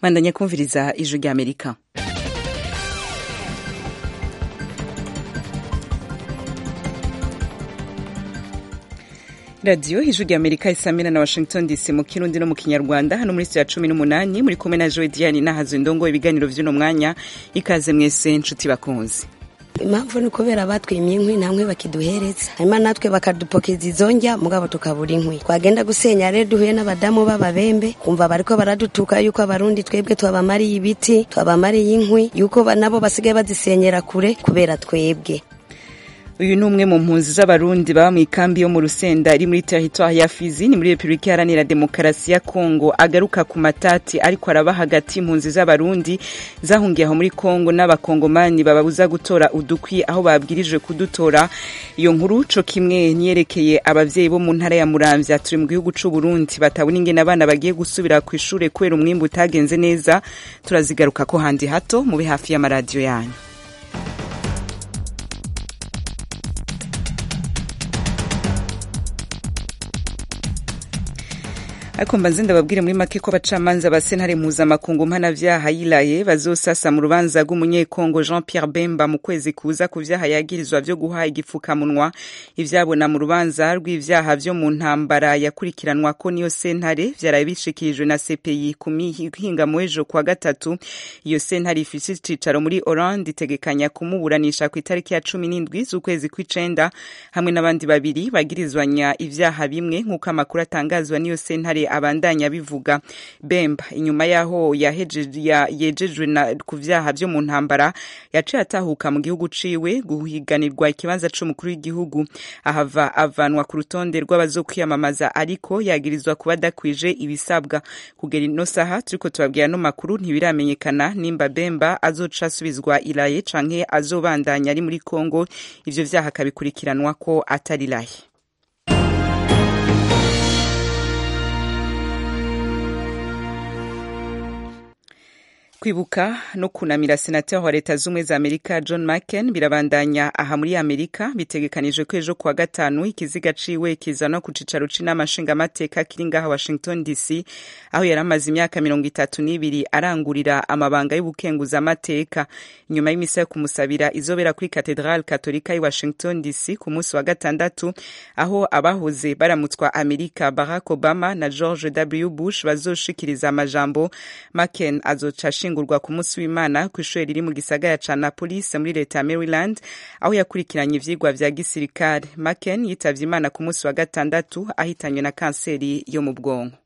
Mandanya kumviriza ijwi rya Amerika. Radio ijwi rya Amerika isamira na Washington DC mu Kirundi no mu Kinyarwanda hano muri ya 18 muri kumwe na Joy Diane nahazo indongo ibiganiro vy'uno mwanya ikaze mwese nshuti bakunzi. Impamvu ni kubera batwimye inkwi namwe bakiduhereza hanyuma natwe bakadupokeza izonjya mugabo tukabura inkwi twagenda gusenya rero duhuye n'abadamu b'ababembe kumva bariko baradutuka yuko abarundi twebwe twabamariye ibiti twabamariye inkwi yuko nabo basigaye bazisenyera kure kubera twebwe. Uyu ni umwe mu mpunzi z'abarundi baba mu ikambi yo mu Rusenda iri muri territoire ya Fizi ni muri Republika Iharanira Demokarasi ya Kongo agaruka ku matati ariko araba hagati impunzi z'abarundi zahungiye aho muri Kongo n'abakongomani bababuza gutora udukwi aho babwirijwe kudutora. Iyo nkuru co kimwe niyerekeye abavyeyi bo mu ntara ya Muramvya turi mu gihugu c'u Burundi batabona ingene abana bagiye gusubira ku ishure kwera umwimbu utagenze neza turazigaruka ko handi hato mu bihafi y'amaradio yanyu. Ariko mbanze ndababwire muri make ko abacamanza ba sentare mpuzamakungu mpanavyaha yilaye bazosasa mu rubanza rw'umunyekongo Jean Pierre Bemba mu kwezi kuza ku vyaha yagirizwa vyo guha igifukamunwa ivyabona mu rubanza rw'ivyaha vyo mu ntambara yakurikiranwa ko niyo sentare vyaraye bishikirijwe na CPI ku mihinga ejo kwa gatatu. Iyo sentare ifise icicaro muri Hollande itegekanya kumuburanisha ku itariki ya 17 z'ukwezi kw'icenda hamwe n'abandi babiri bagirizwanya ivyaha bimwe nk'uko amakuru atangazwa niyo sentare abandanya bivuga. Bemba inyuma yaho yejejwe ku vyaha vyo mu ntambara yaciye atahuka mu gihugu ciwe guhiganirwa ikibanza c'umukuru w'igihugu ahava avanwa ku rutonde rw'abazokwiyamamaza ariko yagirizwa kuba adakwije ibisabwa. Kugera ino saha turiko tubabwira no makuru ntibiramenyekana nimba Bemba azoca asubizwa ilaye canke azobandanya ari muri Kongo ivyo vyaha kabikurikiranwa ko atari ilaye. Kwibuka no kunamira senateur wa leta z'umwe za Amerika John McCain birabandanya aha muri Amerika bitegekanijwe ko ejo kuwa gatanu ikiziga ciwe kizana ku cicaro c'inamashinga amateka kiri ngaha Washington DC aho yaramaze imyaka 32 arangurira amabanga y'ubukenguza amateka. Inyuma y'imisa yo kumusabira izobera kuri Cathedral Katolika i Washington DC ku munsi wa gatandatu aho abahoze baramutswa Amerika Barack Obama na George W Bush bazoshikiriza amajambo. McCain azoca ngurwa ku munsi w'Imana ku ishure riri mu gisagara ca Annapolis muri leta ya Maryland aho yakurikiranye ivyigwa vya gisirikare. McCain yitavye Imana ku munsi wa gatandatu ahitanywe na kanseri yo mu bwonko.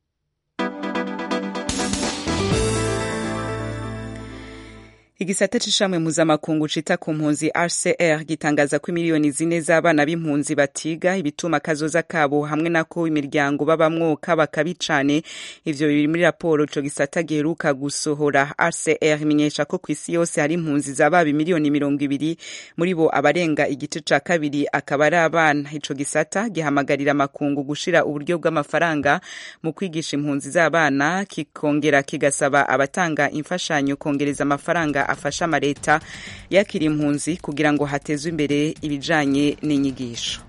Igisata c'ishamwe mpuzamakungu cita ku mpunzi HCR gitangaza ko miliyoni 4 z'abana b'impunzi batiga ibituma kazoza kabo hamwe nako imiryango babamwo kabakabi cane. Ivyo biri muri raporo co gisata giheruka gusohora. HCR imenyesha ko kw'isi yose hari impunzi z'ababi miliyoni 200 muri bo abarenga igice ca kabiri akaba ari abana. Ico gisata gihamagarira makungu gushira uburyo bw'amafaranga mu kwigisha impunzi z'abana kikongera kigasaba abatanga imfashanyo kongereza amafaranga afasha amareta yakira impunzi kugira ngo hatezwe imbere ibijanye n'inyigisho.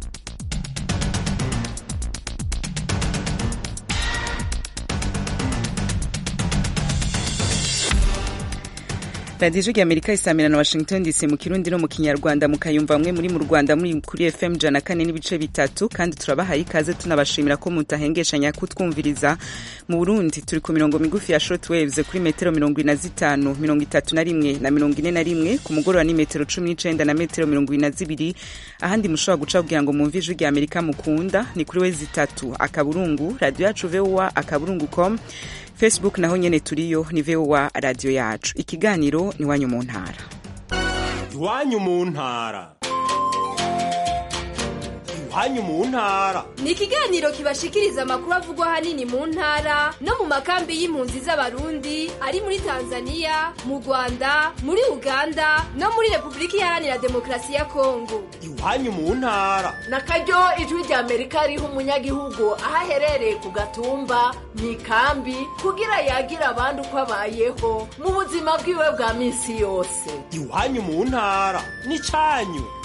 Radio ya Amerika isamira na Washington DC mu Kirundi no mu Kinyarwanda mukayumva mwe muri mu Rwanda muri kuri FM 104.3 kandi turabahaye ikaze tunabashimira ko mutahengeshanya kutwumviriza. Mu Burundi turi ku mirongo migufi ya shortwaves kuri metero 25, 31 na 41 ku mugoroba ni metero 19 na metero 22 ahandi mushobora guca kugira ngo mumve ijwi rya Amerika mukunda ni kuri wezi 3 akaburungu radio yacu VOA akaburungu.com Facebook naho nyene turiyo ni VOA radio yacu. Ikiganiro ni wanyu mu ntara. Iwanyu mu ntara. Iwanyu mu ntara. Ni ikiganiro kibashikiriza amakuru avugwa hanini mu ntara no mu makambi y'impunzi z'abarundi ari muri Tanzania, mu Rwanda, muri Uganda no muri Republika Iharanira Demokarasi ya Kongo. Iwanyu mu ntara. Nakaryo ijwi rya Amerika riho umunyagihugu ahaherereye ku gatumba mu ikambi kugira yagira abandi uko abayeho mu buzima bwiwe bwa minsi yose. Iwanyu mu ntara ni canyu.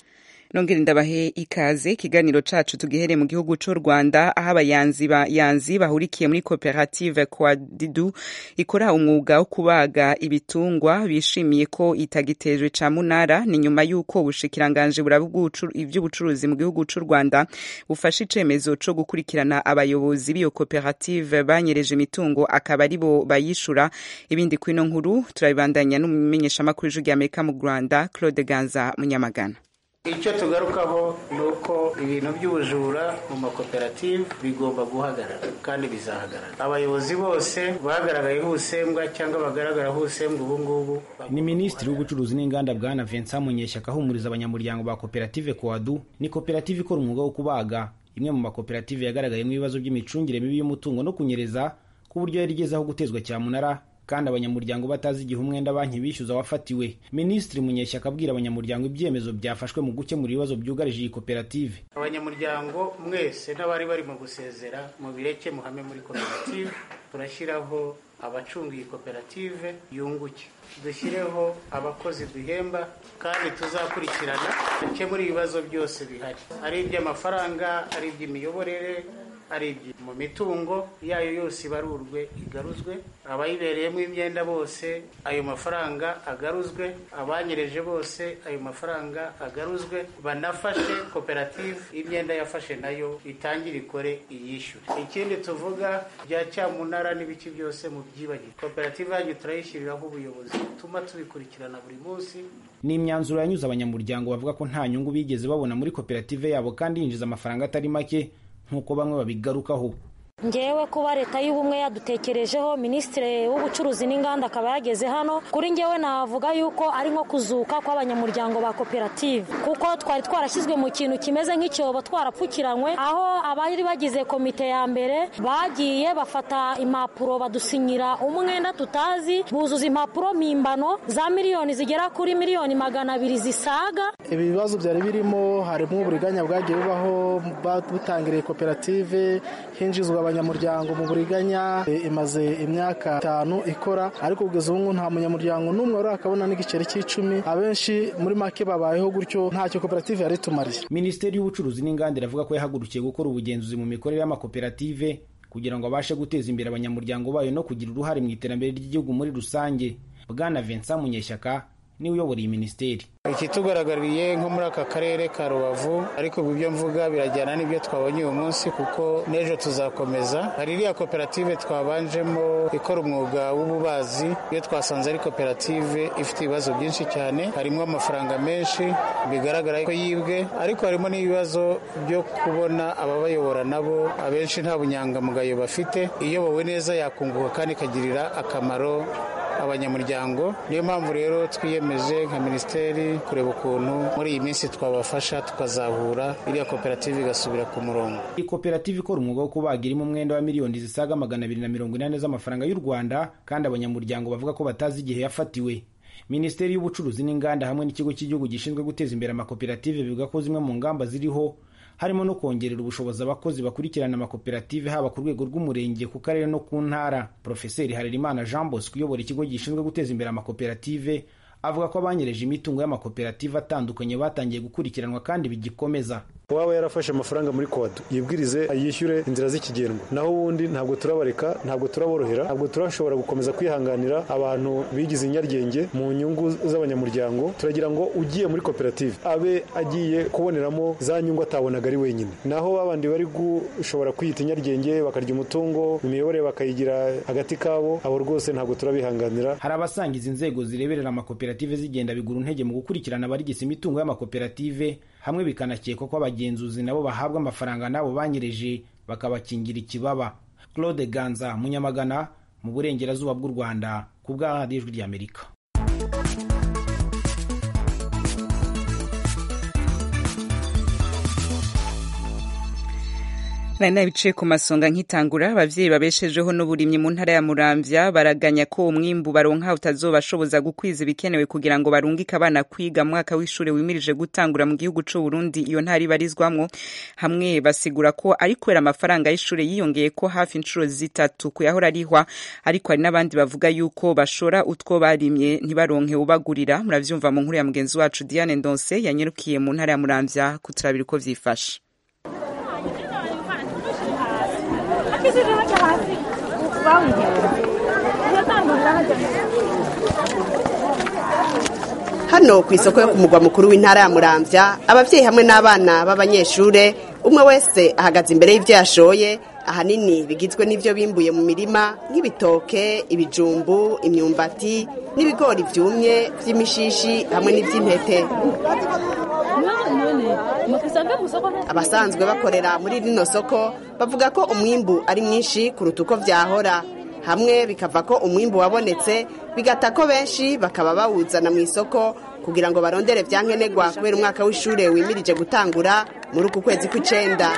Nongere ndabahe ikaze kiganiro cacu tugihere mu gihugu c'u Rwanda aho abayanzi bahurikiye muri koperative Quadidu ikora umwuga wo kubaga ibitungwa bishimiye ko itagitejwe ca munara ni nyuma yuko ubushikiranganje ivy'ubucuruzi mu gihugu c'u Rwanda bufashe icemezo co gukurikirana abayobozi b'iyo koperative banyereje imitungo akaba aribo bayishura. Ibindi kwino nkuru turabibandanya n'umumenyesha makuru w'ijwi ry'Amerika mu Rwanda Claude Ganza Munyamagana. Icyo tugarukaho nuko ibintu by'ubujura mu makoperative bigomba guhagarara kandi bizahagarara. Abayobozi bose bagaragaye husembwa cyangwa bagaragara husembwa ubu ngubu. Ni Minisitiri w'Ubucuruzi n'Inganda Bwana Vincent Munyeshyaka ahumuriza abanyamuryango ba koperative Quadu. Ni koperative ikora umwuga wo kubaga, imwe mu makoperative yagaragayemo ibibazo by'imicungire mibi y'umutungo no kunyereza ku buryo yari igezeho gutezwa cyamunara kandi abanyamuryango batazi igihe umwenda banki bishyuza wafatiwe. Minisitiri Munyeshyaka abwira abanyamuryango ibyemezo byafashwe mu gukemura ibibazo byugarije iyi koperative. Abanyamuryango mwese n'abari bari mu gusezera mu bireke muhame muri koperative turashyiraho abacunga iyi koperative yunguke, dushyireho abakozi duhemba kandi tuzakurikirana gukemura ibibazo byose bihari, ari iby'amafaranga, ari iby'imiyoborere, ari mu mitungo yayo yose ibarurwe igaruzwe, abayibereyemo imyenda bose ayo mafaranga agaruzwe, abanyereje bose ayo mafaranga agaruzwe, banafashe koperative imyenda yafashe nayo itangire ikore iyishyure. Ikindi tuvuga bya cyamunara n'ibiki byose mu byibagirwa, koperative yanyu turayishyiriraho ubuyobozi tuma tubikurikirana buri munsi. Ni imyanzuro yanyuze abanyamuryango bavuga ko nta nyungu bigeze babona muri koperative yabo kandi yinjiza amafaranga atari make nkuko bamwe babigarukaho. Ngewe kuba leta y'ubumwe yadutekerejeho, Minisitiri w'Ubucuruzi n'Inganda akaba yageze hano, kuri ngewe navuga yuko ari nko kuzuka kw'abanyamuryango ba koperative, kuko twari twarashyizwe mu kintu kimeze nk'icyobo twarapfukiranywe, aho abari bagize komite ya mbere bagiye bafata impapuro badusinyira umwenda tutazi, buzuza impapuro mpimbano za miliyoni zigera kuri miliyoni 200 zisaga. Ibi bibazo byari birimo harimo uburiganya bwagiye bubaho butangiriye koperative, hinjizwa abanyamuryango mu buriganya, imaze imyaka 5 ikora, ariko kugeza ubu nta munyamuryango n'umwe urakabona n'igiceri cy'icumi. Abenshi muri make babayeho gutyo, ntacyo koperative yari tumariye. Minisiteri y'Ubucuruzi n'Inganda iravuga ko yahagurukiye gukora ubugenzuzi mu mikorere y'amakoperative kugira ngo abashe guteza imbere abanyamuryango bayo no kugira uruhare mu iterambere ry'igihugu muri rusange. Bwana Vincent Munyeshyaka ni uyobora iyi minisiteri. Ikitugaragariye nko muri aka karere ka Rubavu, ariko ibyo mvuga birajyana n'ibyo twabonye uyu munsi kuko n'ejo tuzakomeza. Hari iriya koperative twabanjemo ikora umwuga w'ububazi, iyo twasanze ari koperative ifite ibibazo byinshi cyane, harimo amafaranga menshi bigaragara ko yibwe, ariko harimo n'ibibazo byo kubona ababayobora nabo abenshi nta bunyangamugayo bafite. Iyobowe neza yakunguka kandi ikagirira akamaro abanyamuryango. Niyo mpamvu rero twiyemeje nka minisiteri kureba ukuntu muri iyi minsi twabafasha tukazahura iriya koperative igasubira ku murongo. Iyi koperative ikora umwuga wo kubaga irimo umwenda wa miliyoni zisaga 280 z'amafaranga y'u Rwanda kandi abanyamuryango bavuga ko batazi igihe yafatiwe. Minisiteri y'Ubucuruzi n'Inganda hamwe n'ikigo cy'igihugu gishinzwe guteza imbere amakoperative bivuga ko zimwe mu ngamba ziriho harimo no kongerera ubushobozi abakozi bakurikirana amakoperative haba ku rwego rw'umurenge, ku karere no ku ntara. Profeseri Harerimana Jean Bosco uyobora ikigo gishinzwe guteza imbere amakoperative avuga ko abanyereje imitungo y'amakoperative atandukanye batangiye gukurikiranwa kandi bigikomeza. Waba yarafashe amafaranga muri Quadu yibwirize ayishyure inzira z'ikigendwa, naho ubundi ntabwo turabareka, ntabwo turaborohera, ntabwo turashobora gukomeza kwihanganira abantu bigize inyaryenge mu nyungu z'abanyamuryango. Turagira ngo ugiye muri koperative abe agiye kuboneramo za nyungu atabonaga ari wenyine, naho babandi bari gushobora kwita inyaryenge bakarya umutungo, imiyoborere bakayigira hagati kabo, abo rwose ntabwo turabihanganira. Hari abasangiza inzego zireberera amakoperative zigenda bigura intege mu gukurikirana abarigise imitungo y'amakoperative, hamwe bikanakekwa ko abagenzuzi nabo bahabwa amafaranga nabo banyereje bakabakingira ikibaba. Claude Ganza Munyamagana mu burengerazuba bw'u Rwanda ku bwa Ijwi ry'Amerika. nari nabicaye ku masonga nkitangura abavyeyi babeshejeho n'uburimyi mu ntara ya Muramvya baraganya ko umwimbu baronka utazobashoboza gukwiza ibikenewe kugira ngo barungike abana kwiga mu mwaka w'ishure wimirije gutangura mu gihugu c'u Burundi iyo ntara ibarizwamwo hamwe basigura ko ari kwera amafaranga y'ishure yiyongeye ko hafi incuro zitatu kuyahora arihwa ariko hari n'abandi bavuga yuko bashora utwo barimye ntibaronke ubagurira muravyumva mu nkuru ya mugenzi wacu Diane Ndonse yanyerukiye mu ntara ya Muramvya kuturabira uko vyifashe. Hano ku isoko yo ku mugwa mukuru w'intara ya Muramvya abavyeyi hamwe n'abana b'abanyeshure umwe wese ahagaze imbere y'ivyo yashoye ahanini bigizwe n'ivyo bimbuye mu mirima nk'ibitoke, ibijumbu, imyumbati n'ibigori vyumye vy'imishishi hamwe n'ivy'intete. Abasanzwe bakorera muri rino soko bavuga ko umwimbu ari mwinshi kuruta uko vyahora hamwe bikava ko umwimbu wabonetse bigata ko benshi bakaba bawuzana mu isoko kugira ngo barondere vyankenerwa kubera umwaka w'ishure wimirije gutangura muri uku kwezi kw'icenda.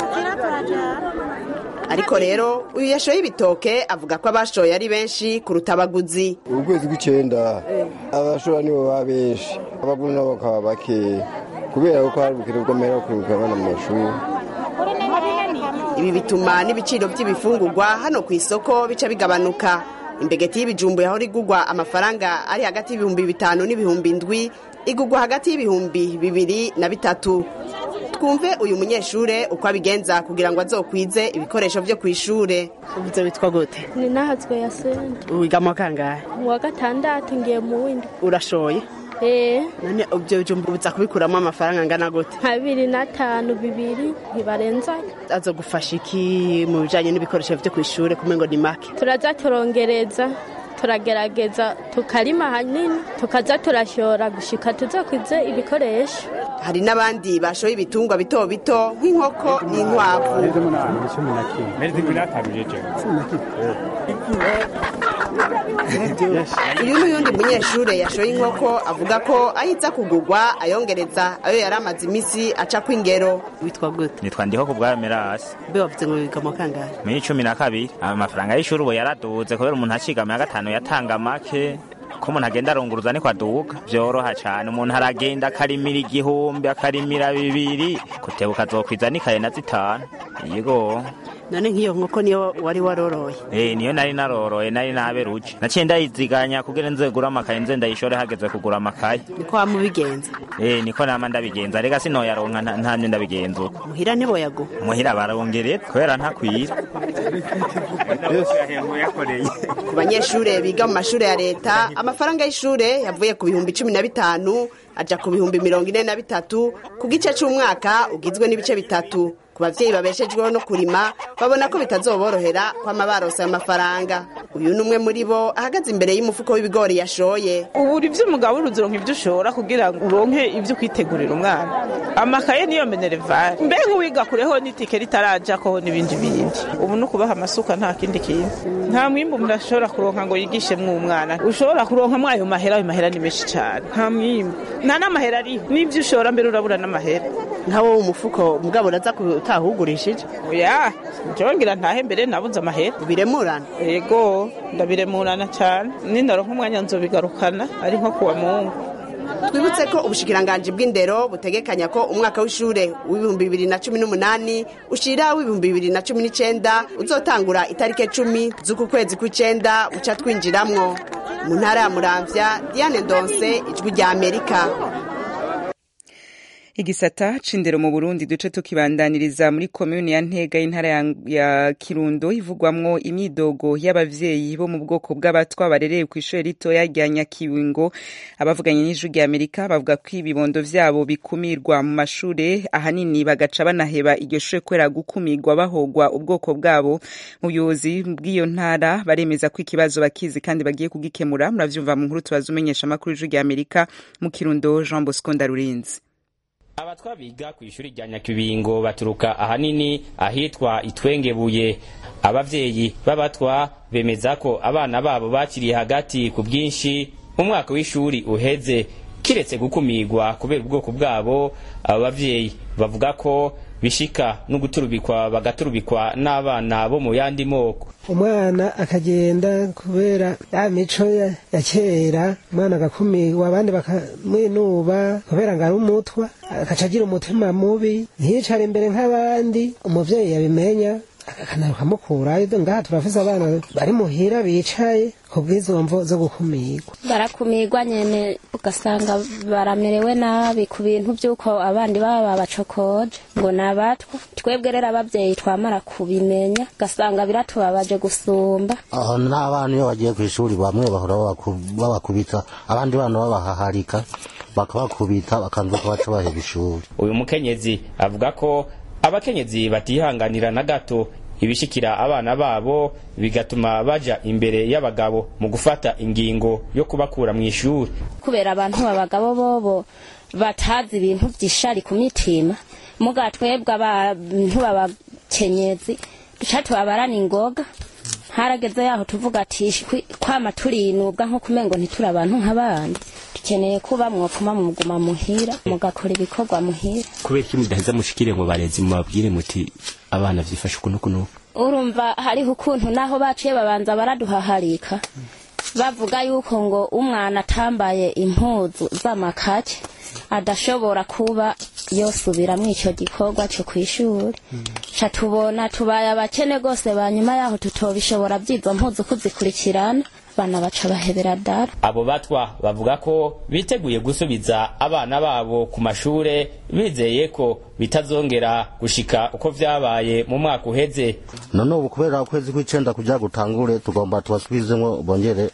Ariko rero uyu yashoye ibitoke avuga ko abashoye ari benshi kuruta abaguzi. Ukwezi kw'icenda abashora nibo ba benshi abaguzi nabo bakaba bake kubera ko hari ubukene bw'amahera kuruka abana mu mashuri. Ibi bituma n'ibiciro by'ibifungurwa hano ku isoko bica bigabanuka. Imbegeti y'ibijumbu yahora igugwa amafaranga ari hagati y'ibihumbi 5 n'ibihumbi 7 igugwa hagati y'ibihumbi 2 na 3. Twumve uyu munyeshure uko abigenza kugira ngo azokwize ibikoresho vyo kwishure. Ubuze bitwa gute? Ni nahazwe ya sente. Wiga mu kangahe? Mu wa gatandatu ngiye mu windi. Urashoye? None ubyo bijumbu buza kubikuramo amafaranga angana gute? 2,500 2 ntibarenza. Azogufasha iki mu bijanye n'ibikoresho vyo kwishure kumengo ni make? Turaza turongereza turagerageza tukarima hanini tukaza turashora gushika tuzokwize ibikoresho. Hari n'abandi bashoye ibitungwa bito bito nk'inkoko n'inkwavu. Uyu n'uyundi munyeshure yashoye inkoko avuga ko ahiza kugugwa ayongereza ayo yari amaze imisi aca kw'ingero. Witwa gute? Nitwa Ndiho kubwa Merasi. Be wavuze ngo wiga mu kangahe? Mu 12 amafaranga y'ishuri ubu yaraduze kubera umuntu acigama ya gatanu yatanga make ko umuntu agenda arunguruza niko aduka byoroha cyane umuntu aragenda akarimira 1,000 akarimira 2 kutebuka azokwiza nikaye na 5 yego. None nk'iyo nkoko niyo wari waroroye? Niyo nari naroroye nari naberuje naciye ndayiziganya kugira nzegura amakaye nze ndayishore hageze kugura amakaye. Niko wamubigenza? Niko nama ndabigenza rega sinoyaronka ntamye ndabigenza uko. Muhira nibo yago? Muhira barongereye kubera ntakwira. Ku banyeshure biga mu mashure ya leta amafaranga y'ishure yavuye ku bihumbi 15 aja ku bihumbi 43 ku gice c'umwaka ugizwe n'ibice bitatu. Ku bavyeyi babeshejweho no kurima babona ko bitazoborohera kwa mabarosa y'amafaranga. Uyu numwe muri bo ahagaze imbere y'umufuko w'ibigori yashoye. Ubu ivyo umugabo uruzironka ivyo ushora kugira ngo uronke ivyo kwitegurira umwana. Amakaye niyo menerevare. Mbe nk'uwiga kureho n'itike ritaraja ko n'ibindi bindi. Ubu no kubaha amasuka nta kindi kintu. Nta mwimbu murashobora kuronka ngo yigishe umwana. Ushobora kuronka mwayo mahera ni menshi cyane. Nta mwimbu. Nta n'amahera ari. N'ivyo ushora mbere urabura n'amahera. Nkawo umufuko mugabo uraza utahugurishije? Oya, njongera ntahe mbere nabuze amahera. Biremurana? Yego, ndabiremurana cyane. Nindaronka umwanya nzobigarukana ari nko kuwa Mungu. Twibutse ko ubushikiranganje bw'indero butegekanya ko umwaka w'ishure w'ibihumbi 2018 ushira w'ibihumbi 2019 uzotangura itarike 10 z'uku kwezi kw'icenda uca twinjiramwo. Mu ntara ya Muramvya, Diane Ndonse, Ijwi rya Amerika. Igisata c'indero mu Burundi duce tukibandaniriza muri commune ya Ntega y'intara ya Kirundo ivugwamwo imyidogo y'abavyeyi bo mu bwoko bw'abatwa barereye ku ishure ritoya rya Nyakiwingo. Abavuganye n'Ijwi rya Amerika bavuga ko ibibondo vyabo bikumirwa mu mashure ahanini bagaca banaheba iryo shure kwera gukumirwa bahogwa ubwoko bwabo. Mu buyobozi bw'iyo ntara baremeza ko ikibazo bakizi kandi bagiye kugikemura. Muravyumva mu nkuru tubazumenyesha makuru y'Ijwi rya Amerika mu Kirundo Jean Bosco Ndarurinzi. Abatwa biga ku ishuri rya Nyakibingo baturuka ahanini ahitwa Itwengebuye. Abavyeyi b'abatwa bemeza ko abana babo bakiriye hagati ku bwinshi mu mwaka w'ishuri uheze. kiretse gukumigwa kubera ubwoko bwabo. Abo bavyeyi bavuga ko bishika no guturubikwa bagaturubikwa n'abana bo mu yandi moko. Umwana akagenda kubera ya mico ya kera, umwana agakumirwa abandi bakamwinuba kubera ngo ari umutwa, akacagira umutima mubi, ntiyicare imbere nk'abandi. Umuvyeyi yabimenya akanaruka mukurayo. Ngaha turafise abana bari muhira bicaye kubw'izo mvo zo gukumirwa. Barakumirwa nyene ugasanga baramerewe nabi ku bintu by'uko abandi baba babacokoje ngo nabatwa. Twebwe rero abavyeyi twamara kubimenya ugasanga biratubabaje gusumba. Aho n'abana iyo bagiye ku ishuri bamwe bahora babakubita, abandi bana babahaharika bakabakubita bakanza ko baca baheba ishuri. Uyu mukenyezi avuga ko abakenyezi batihanganira na gato ibishikira abana babo, bigatuma baja imbere y'abagabo mu gufata ingingo yo kubakura mu ishuri. Kubera abantu b'abagabo bobo batazi ibintu by'ishari ku mitima, muga twebwe abantu b'abakenyezi duca tubabarana ingoga. Harageze yaho tuvuga ati kwama turinubwa nko kumengo ntituri abantu nk'abandi, dukeneye kuba mwopfuma muguma muhira mugakora ibikorwa muhira. Kubera iki mudaheza mushikire ngo barezi mubabwire muti abana vyifashe kuno? Urumva hariho ukuntu naho baciye babanza baraduhaharika, bavuga yuko ngo umwana atambaye impuzu z'amakake adashobora kuba yosubira mw'ico gikorwa cyo kwishuri. Cha tubona tubaye abakene gose, banyuma yaho tutobishobora byizo mpuzu kuzikurikirana, bana baca bahebera dara. Abo batwa bavuga ko biteguye gusubiza abana babo ku mashure, bizeye ko bitazongera gushika uko vyabaye mu mwaka uheze. None ubu kubera ukwezi kw'icenda kuja gutangure, tugomba tubasubizemo bongere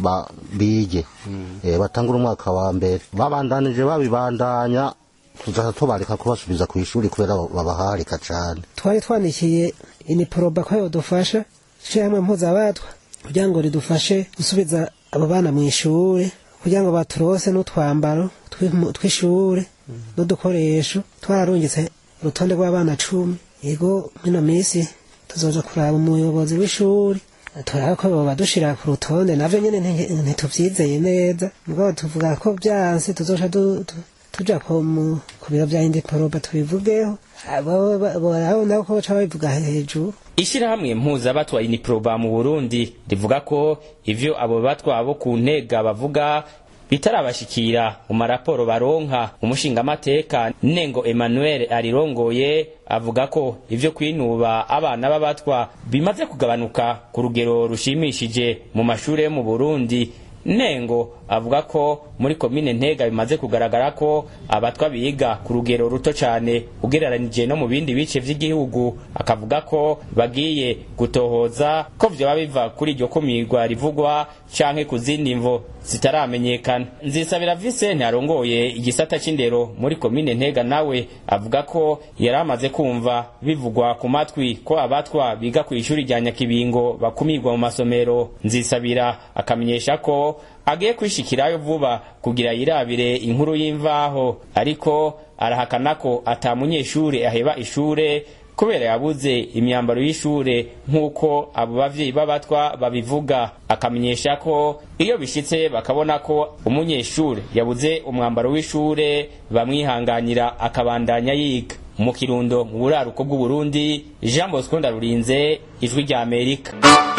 bige batangura umwaka wa mbere. Babandanije babibandanya tuzaza tubareka kubasubiza ku ishuri kubera babaharika cyane. Twari twanikiye iniproba ko yodufasha cyangwa mpuzabatwa kugira ngo ridufashe gusubiza abo bana mu ishuri, kugira ngo baturose n'utwambaro tw'ishuri n'udukoresho. Twararungitse urutonde rw'abana 10. Yego mino minsi tuzoja kuraba umuyobozi w'ishuri turaba ko badushira ku rutonde. Navyo nyene ntituvyizeye neza, mugabo tuvuga ko byanse tuzoja tuja ku biro vya indiporoba tubivugeho, abo nabo ko baca babivuga hejuru. Ishirahamwe mpuzabatwa Iniproba mu Burundi rivuga ko ivyo abo batwa bo ku ntega bavuga bitarabashikira mu maraporo baronka. Umushingamateka Nengo Emmanuel arirongoye avuga ko ivyo kwinuba abana b'abatwa bimaze kugabanuka ku rugero rushimishije mu mashure yo mu Burundi. Nengo avuga ko muri komine Ntega bimaze kugaragara ko abatwa biga ku rugero ruto cyane ugereranije no mu bindi bice vy'igihugu. Akavuga ko bagiye gutohoza ko vyo biva kuri iryo kumirwa rivugwa canke ku zindi mvo zitaramenyekana. Nzisabira Vincent arongoye igisata c'indero muri komine Ntega nawe avuga ko yaramaze kumva bivugwa ku matwi ko abatwa biga ku ishuri rya Nyakibingo bakumirwa mu masomero. Nzisabira akamenyesha ko agiye kwishikirayo vuba kugira yirabire inkuru y'imvaho, ariko arahakana ko atamunyeshure aheba ishure kubera yabuze imyambaro y'ishure nk'uko abo bavyeyi b'abatwa babivuga. Akamenyesha ko iyo bishitse bakabona ko umunyeshure yabuze umwambaro w'ishure bamwihanganira akabandanya yiga. Mu Kirundo mu buraruko bw'u Burundi, Jean Bosco Ndarurinze, Ijwi rya Amerika.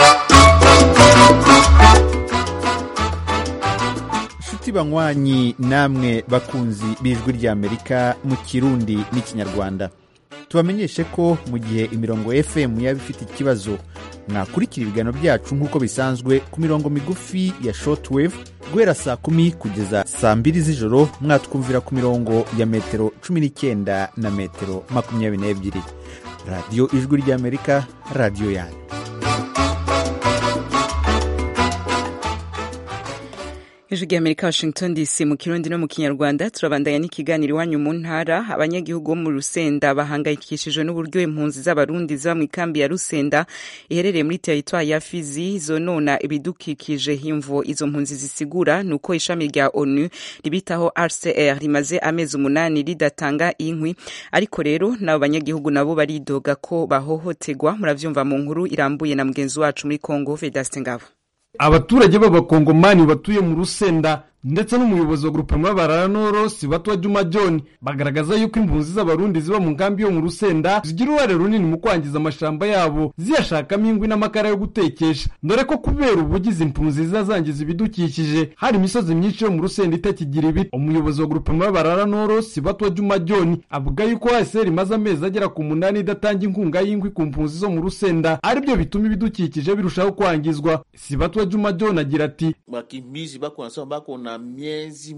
Banywanyi namwe bakunzi b'Ijwi rya Amerika mu Kirundi n'Ikinyarwanda, tubamenyeshe ko mu gihe imirongo FM yaba ifite ikibazo, mwakurikira ibiganiro byacu nk'uko bisanzwe ku mirongo migufi ya shortwave guhera saa 10 kugeza saa 2 z'ijoro. Mwatwumvira ku mirongo ya metero 19 na metero 22. Radio Ijwi rya Amerika, radio yanyu. Ijwi rya Amerika, Washington DC, mu Kirundi no mu Kinyarwanda. Turabandanya n'ikiganiro iwanyu mu ntara. Abanyagihugu bo mu Rusenda bahangayikishijwe n'uburyo impunzi z'abarundi ziba mu ikambi ya Rusenda iherereye muri territoire ya Fizi zonona ibidukikije. Imvo izo mpunzi zisigura nuko ishami rya ONU ribitaho RCR rimaze amezi 8 ridatanga inkwi, ariko rero nabo banyagihugu nabo baridoga ko bahohotegwa. Muravyumva mu nkuru irambuye na mugenzi wacu muri Kongo, Vedaste Ngabo. Abaturage b'abakongomani batuye mu Rusenda ndetse n'umuyobozi wa groupement Barara Noro Sibatwa Juma John bagaragaza yuko impunzi z'abarundi ziba mu nkambi yo mu Rusenda zigira uruhare runini mu kwangiza amashamba yabo ziyashakamo inkwi n'amakara yo gutekesha, dore ko kubera ubugizi impunzi zazangiza ibidukikije hari imisozi myinshi yo mu Rusenda itakigira ibiti. Umuyobozi wa groupement Barara Noro Sibatwa Juma John avuga yuko ASR imaze amezi agera ku 8 idatanga inkunga y'inkwi ku mpunzi zo mu Rusenda, aribyo bituma ibidukikije birushaho kwangizwa. Sibatwa Juma John agira ati bakimbizi bako nasoma bako na miezi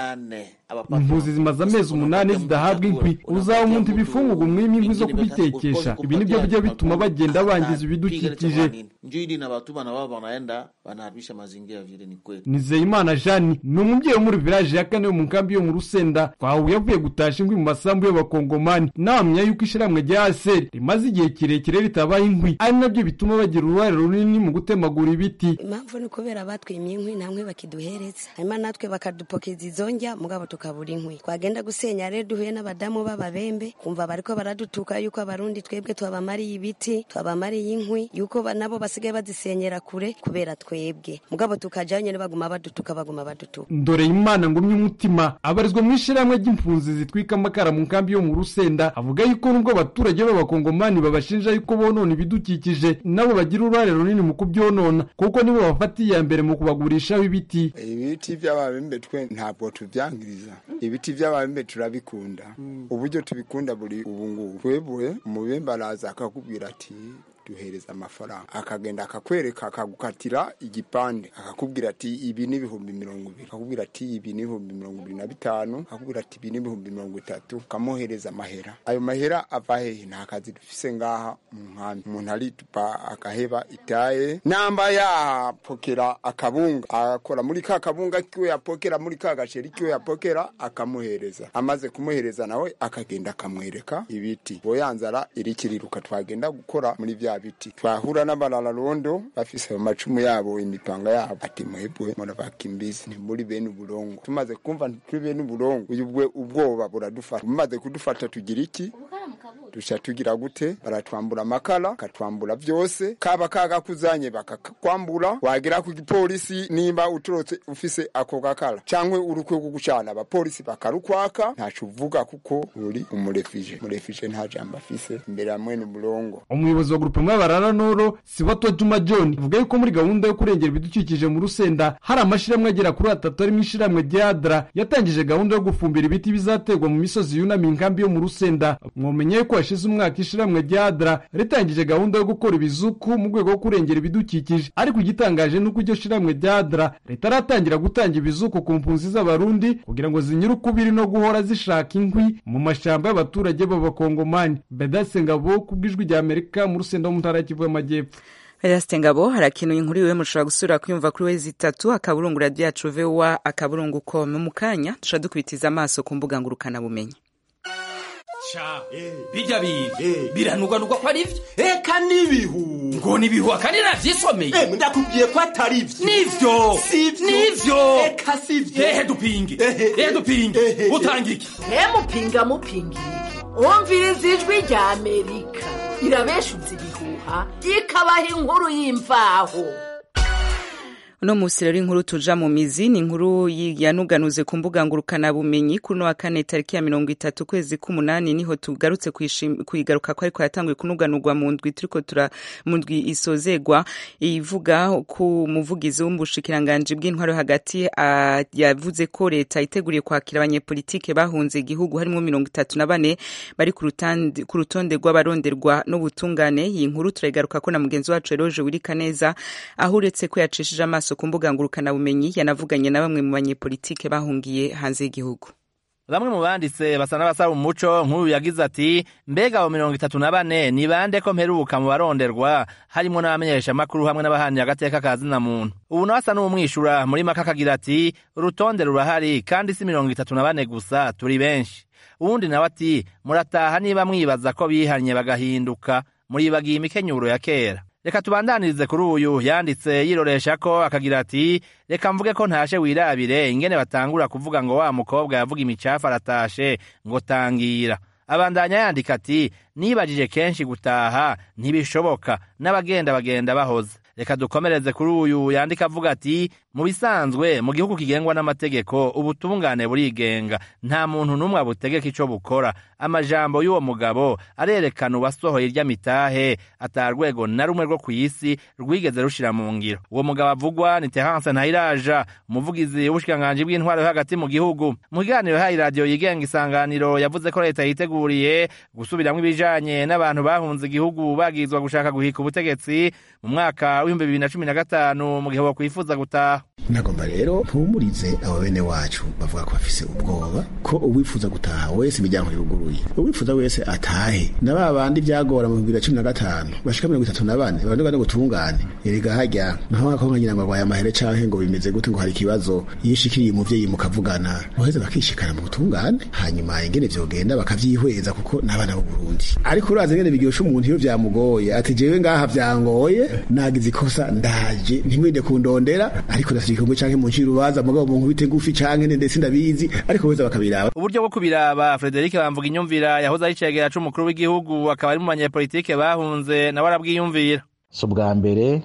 8 impunzi zimaze amezi 8 zidahabwa inkwi, uzaba umuntu ibifungugu mwimi inkwi zo kubitekesha. Ibi nibyo bijya bituma bagenda bangiza ibidukikije. Njidi na batuma na wao wanaenda wanaharibisha mazingira vile ni kweli. Nizeyimana Jeanne ni umubyeyi wo muri village ya kane yo mu nkambi yo mu Rusenda twahuye avuye gutasha inkwi mu masambu y'abakongomani, namenya yuko ishiramwe rya ASR rimaze igihe kirekire ritabaye inkwi, ari nabyo bituma bagira uruhare runini mu gutemagura ibiti. Impamvu ni kubera batwimye inkwi namwe bakiduhereza, hanyuma natwe bakadupokeza izonja mugabo tukabura inkwi. Twagenda gusenya rero duhuye n'abadamu b'ababembe kumva bariko baradutuka yuko abarundi twebwe twabamariye ibiti twabamariye inkwi, yuko nabo basigaye bazisenyera kure kubera twebwe, mugabo tukajanye ne baguma badutuka Ndore Imana ngumye umutima abarizwa mu ishiramwe ry'impunzi zitwika amakara mu nkambi yo mu Rusenda avuga yuko nubwo abaturage b'abakongomani babashinja yuko bonona ibidukikije, nabo bagira uruhare runini mu kubyonona kuko nibo bafatiye mbere mu kubagurishaho ibiti. Ibiti by'ababembe twe ntabwo tubyangiriza, ibiti by'ababembe turabikunda. Uburyo tubikunda buri ubungubu twebwe umubembe araza akakubwira ati duhereza amafaranga, akagenda akakwereka akagukatira igipande akakubwira ati ibi ni 200,000, akakubwira ati ibi ni 225,000, akakubwira ati ibi ni 30,000, kamuhereza amahera. Ayo mahera ava hehe? Nta kazi dufise ngaha mu nkambi. Umuntu ari tupa akaheba itaye namba ya pokera akabunga, akora muri ka kabunga kiwe yapokera muri ka gasheri kiwe yapokera akamuhereza. Amaze kumuhereza nawe akagenda akamwereka ibiti. Boyanzara irikiriruka twagenda gukora muri vya biti. Twahura n'abalala rondo bafise amacumu yabo imipanga yabo ati mwebwe mwana bakimbizi ni muri bene uburongo. Tumaze kumva turi bene uburongo uyubwe ubwoba buradufata. Mumaze kudufata tugira iki? Dusha tugira gute? Baratwambura amakala katwambura byose, kaba kaga kuzanye bakakwambura, wagira ku gipolisi nimba uturotse ufise ako gakala cyangwe urukwe gugucana abapolisi bakarukwaka, ntacu uvuga kuko uri umurefije nta jambo afise imbere ya mwene uburongo. Umuyobozi wa groupement Barara Noro Sibatwa Juma John avuga yuko muri gahunda yo kurengera ibidukikije mu Rusenda hari amashiramwe agera kuri 3 ari mu ishiramwe rya ADRA yatangije gahunda yo gufumbira ibiti bizategwa mu misozi yunami inkambi yo mu Rusenda. Mwomenye ko hashize umwaka ishiramwe rya ADRA ritangije gahunda yo gukora ibizuku mu rwego rwo kurengera ibidukikije, ariko igitangaje nuko iryo shiramwe rya ADRA ritaratangira gutanga ibizuku ku mpunzi z'abarundi kugira ngo zinyure ukubiri no guhora zishaka inkwi mu mashamba y'abaturage b'abakongomani. Bedase Ngabo kubwijwi rya Amerika mu Rusenda mu ntara y'Kivu y'Amajyepfo. Bedase Ngabo harakenuye inkuru iwe mushobora gusura kuyumva kuri wezi 3 akaburungu radio yacu VOA akaburungu.com. Mu kanya tushadukubitiza amaso ku mbuga ngurukana bumenyi. Cha bijya biranugwanugwa ko ari byo eka nibihu ngo nibihu akandi navyisomeye ndakubwiye ko atari byo nivyo eka sivyo dupinge utangike mupinga umviriza ijwi rya Amerika irabeshutse ibihuha ikabaha inkuru y'imvaho. Uno musi rero inkuru tuja mu mizi ni inkuru yanuganuze ku mbuga ngurukana bumenyi kuno wa kane tariki ya 30 kwezi k'umunani niho tugarutse kuyigaruka ko ariko yatanguye kunuganurwa mu ndwi turiko mu ndwi isozegwa ivuga ku muvugizi w'umbushikiranganje bw'intwaro hagati yavuze ko leta iteguriye kwakira abanyepolitike bahunze igihugu harimo 34 bari ku rutonde rw'abaronderwa n'ubutungane. Iyi nkuru turayigaruka ko na mugenzi wacu Eroje Wirikaneza ahuretse ko yacishije amaso ku mbuga ngurukana bumenyi yanavuganye na bamwe mu banyepolitike bahungiye hanze y'igihugu. Bamwe mu banditse basa n'abasaba umuco nk'uyu yagize ati mbega abo 34 ni bande ko mperuka mu baronderwa harimo n'abamenyesha amakuru hamwe n'abahani agateka kazina muntu. Ubu nawe asa n'umwishura muri maka akagira ati urutonde rurahari kandi si 34 gusa turi benshi. Uwundi nawe ati murataha niba mwibaza ko bihanye bagahinduka muribagiye imikenyuro ya kera. Reka tubandanirize kuri uyu yanditse yiroresha ko akagira ati reka mvuge ko ntashe wirabire ingene batangura kuvuga ngo wa mukobwa yavuga imicafu aratashe ngo tangira. Abandanya yandika ati nibajije kenshi gutaha ntibishoboka n'abagenda bagenda bahoze. Reka dukomereze kuri uyu yandika avuga ati mu bisanzwe mu gihugu kigengwa n'amategeko ubutungane burigenga nta muntu n'umwe abutegeka ico bukora amajambo y'uwo mugabo arerekana uwasohoye irya mitahe atarwego na rumwe rwo kw'isi rwigeze rushira mu ngiro uwo mugabo avugwa ni Terence Ntayiraja umuvugizi w'ubushikiranganji bw'intwaro yo hagati mu gihugu mu kiganiro hayi radio yigenga Isanganiro yavuze ko leta yiteguriye gusubiramwo ibijanye n'abantu bahunze igihugu bagizwa gushaka guhika ubutegetsi mu mwaka w'ibihumbi 2015 mu gihe bakwifuza gutaha. Nagomba rero mpumurize abo bene wacu bavuga ko bafise ubwoba ko uwifuza gutaha wese imiryango yuguruye uwifuza wese atahe na babandi byagora mu 2015 bashika 34 abantu gane gutungane erega hajya naho ako nkanyina ngo baya mahere canke ngo bimeze gute ngo hari kibazo yishikiriye umuvyeyi mukavugana boheze bakishikana mu gutungane hanyuma ingene vyogenda bakavyihweza kuko nabana b'u Burundi ariko uraze ngene bigyosha umuntu iyo vyamugoye ati jewe ngaha vyangoye nagize ikosa ndaje ntimwinde kundondera ariko ikomwe canke mu nshyirubaza mugabo mu nkubite ngufi canke ndetse ndabizi ariko beza bakabiraba uburyo bwo kubiraba Frederic Bamvuga inyumvira yahoze ari cegera c'umukuru w'igihugu akaba ari mu banyepolitike bahunze nawe arabwiyumvira so bwa mbere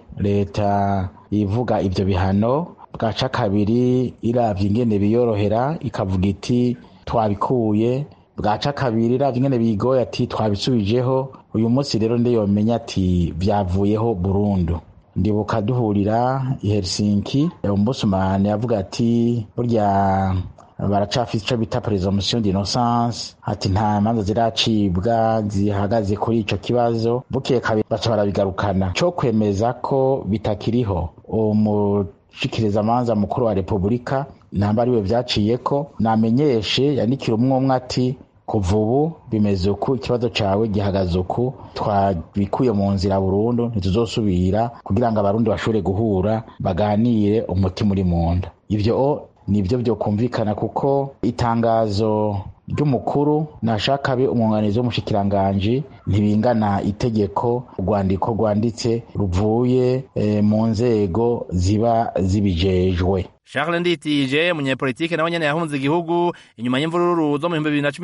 leta ivuga ivyo bihano bwaca kabiri iravye ingene biyorohera ikavuga iti twabikuye bwaca kabiri iravye ingene bigoye ati twabisubijeho uyu munsi rero ndiyomenya ati vyavuyeho burundu ndibuka duhurira i Helsinki Ombudsman yavuga ati burya baracafise ico bita presumption d'innocence ati nta manza ziracibwa zihagaze kuri ico kibazo bukeye kabiri baca barabigarukana co kwemeza ko bitakiriho umushikiriza manza mukuru wa Republika namba ariwe vyaciyeko namenyeshe yanikira umwe ati kuva ubu bimeze uku ikibazo cawe gihagaze uku twabikuye mu nzira burundu ntituzosubira kugira ngo abarundi bashobore guhura baganire umutima uri mu nda ivyo nibyo byo kumvikana kuko itangazo ry'umukuru nashaka be umwunganizi w'umushikiranganji ntibingana itegeko urwandiko rwanditse ruvuye mu nzego ziba zibijejwe. Charles Nditije munyepolitike nawe nyene yahunze igihugu inyuma y'imvururu zo mu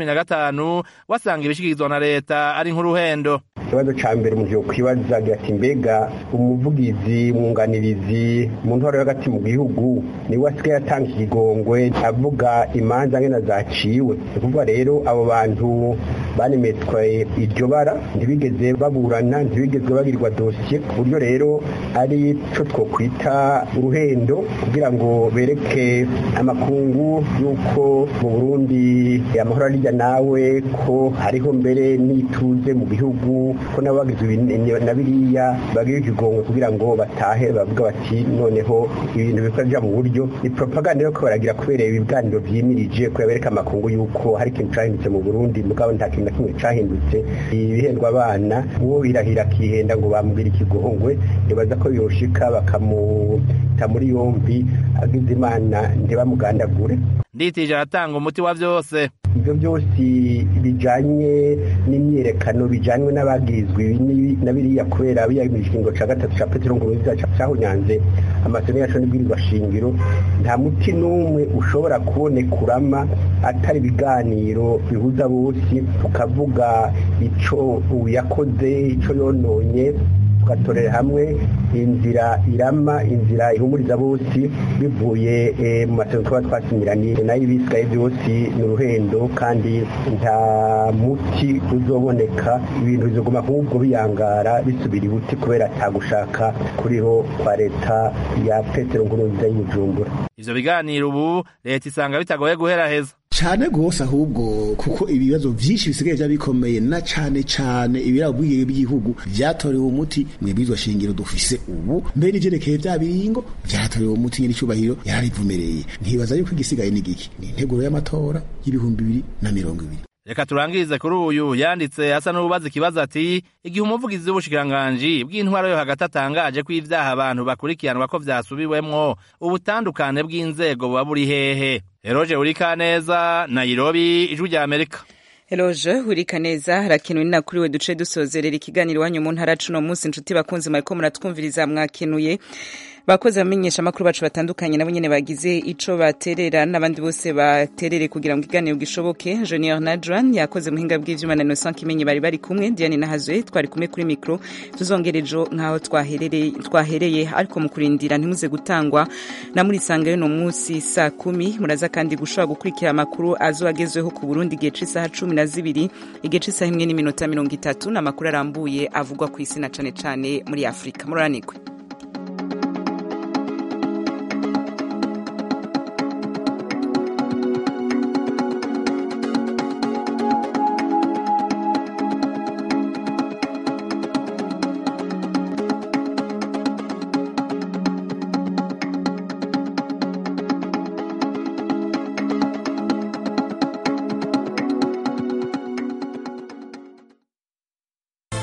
2015 wasanga ibishikirizwa na leta ari nk'uruhendo. Ikibazo ca mbere mu kwibaza ati mbega umuvugizi mwunganirizi mu ntwaro hagati mu gihugu ni wasigaye atanga ikigongwe avuga imanza ngena zaciwe kuvuga rero abo bantu banemetswe iryo bara ntibigeze baburana ntibigeze bagirirwa dosiye ku buryo rero ari co twokwita uruhendo kugira ngo bereke amakungu yuko mu Burundi amahoro arija nawe ko hariho mbere n'ituze mu bihugu ko nabagize na biriya bagiye ikigongwe kugira ngo batahe bavuga bati noneho ibintu bikaja mu buryo ni propaganda yo baragira kubera ibiganiro vyimirije ko yabereka amakungu yuko hari ikintu cahindutse mu Burundi mugabo nta kintu na kimwe cahindutse ibihendwa abana uwo birahira kihenda ngo bamubwira ikigongwe nibaza ko yoshika bakamuta muri yombi agize Imana ntibamugandagure. Nditije aratanga umuti wa vyose. Ibyo byose bijanye n'imyerekano bijanywe n'abagizwe nabiriya kubera biyamije ingo ca gatatu ca Petero Nkurunziza cahunyanze amasezerano yacu n'ibwirizwa shingiro nta muti n'umwe ushobora kubonekurama atari ibiganiro bihuza bose tukavuga ico yakoze ico yononye tugatorera hamwe inzira irama inzira ihumuriza bose bivuye mu masezerano twa twasinyiraniye nayo ibisigaye byose ni uruhendo kandi nta muti uzoboneka ibintu bizoguma ahubwo biyangara bisubira ibuti kubera atagushaka kuriho kwa leta ya Petero Nkurunziza y'Ubujumbura. Ivyo biganiro ubu leta isanga bitagoye guheraheza cyane gose ahubwo kuko ibibazo byinshi bisigaye byabikomeye na cyane ibirabwiye by'igihugu byatorewe umuti mwibizwa shingiro dufise ubu mbere ivyerekeye bya biringo byatorewe umuti nyiri cyubahiro yararivumereye ntibaza yuko igisigaye n'igiki ni integuro y'amatora y'ibihumbi 2020. Reka turangirize kuri uyu yanditse asa n'ububaza ikibazo ati igihe umuvugizi w'ubushikiranganji bw'intwaro yo hagati atangaje ko ivyaha abantu bakurikiranwa ko vyasubiwemwo ubutandukane bw'inzego buba buri hehe. Eroje Urikaneza, Nairobi, Ijwi rya Amerika. Eloge Urikaneza harakenuye nakuriwe duce dusozerera ikiganiro wanyu mu ntara cuno munsi inshuti bakunze mariko muratwumviriza mwakenuye bakoze bamenyesha amakuru bacu batandukanye nabo nyene bagize ico baterera n'abandi bose baterere kugira ngo iganiro gishoboke. Junior Nadran yakoze muhinga bw'ivyuma na Innocent Kimenyi bari kumwe. Diane Nahazwe twari kumwe kuri micro. Tuzongerejo nkaho twahereye ariko mu kurindira ntimuze gutangwa na muri sangayo no munsi saa 10 muraza kandi gushobora gukurikira amakuru azogezweho ku Burundi igihe c'isaha 12 igihe c'isaha 1:30 n'amakuru arambuye avugwa ku isi na cane cane muri Afrika. Muranirwe.